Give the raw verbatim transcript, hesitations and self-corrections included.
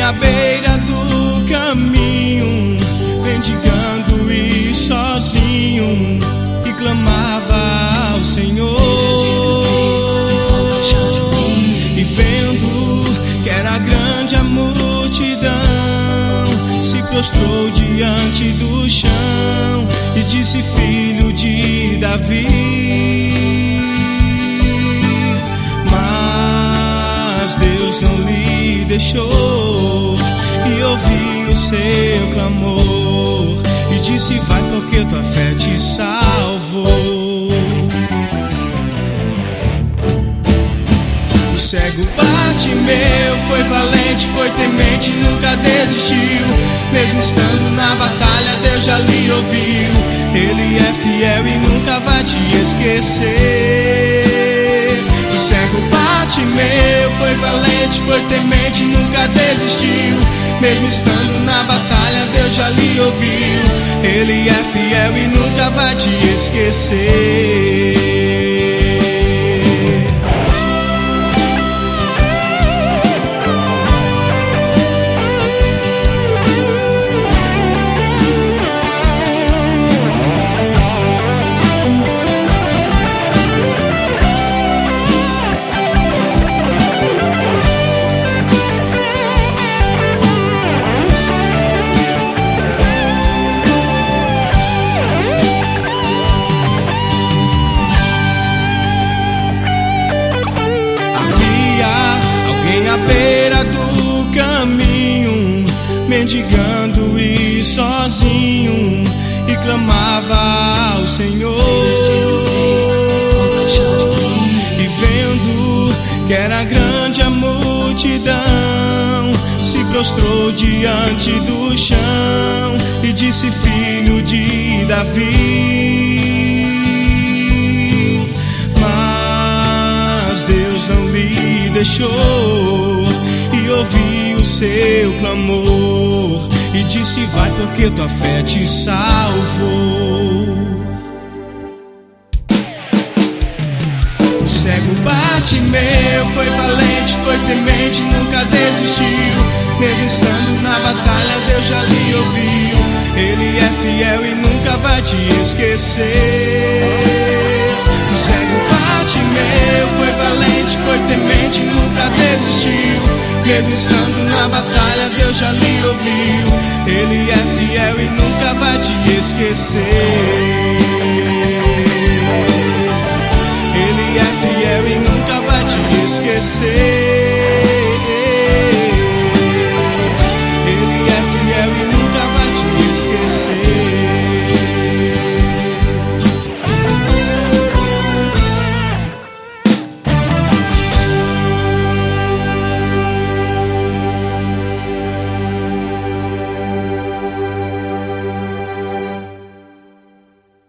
à beira do caminho, mendigando e sozinho, e clamava ao Senhor. E vendo que era grande a multidão, se prostrou diante do chão e disse: Filho de Davi. Mas Deus não lhe deixou, e ouviu o seu clamor, e disse: vai, porque tua fé te salvou. O cego Bartimeu foi valente, foi temente, nunca desistiu. Mesmo estando na batalha, Deus já lhe ouviu. Ele é fiel e nunca vai te esquecer. O cego Bartimeu foi valente, foi temente, nunca desistiu. Mesmo estando na batalha, Deus já lhe ouviu. Ele é fiel e nunca vai te esquecer. À beira do caminho, mendigando e sozinho, e clamava ao Senhor. E vendo que era grande a multidão, se prostrou diante do chão e disse: Filho de Davi. Mas Deus não lhe deixou, e ouviu o seu clamor, e disse: vai, porque tua fé te salvou. O cego Bartimeu foi valente, foi temente, nunca desistiu. Mesmo estando na batalha, Deus já lhe ouviu. Ele é fiel e nunca vai te esquecer. O cego Bartimeu foi valente, foi temente, nunca desistiu. Mesmo estando na batalha, Deus já lhe ouviu. Ele é fiel e nunca vai te esquecer.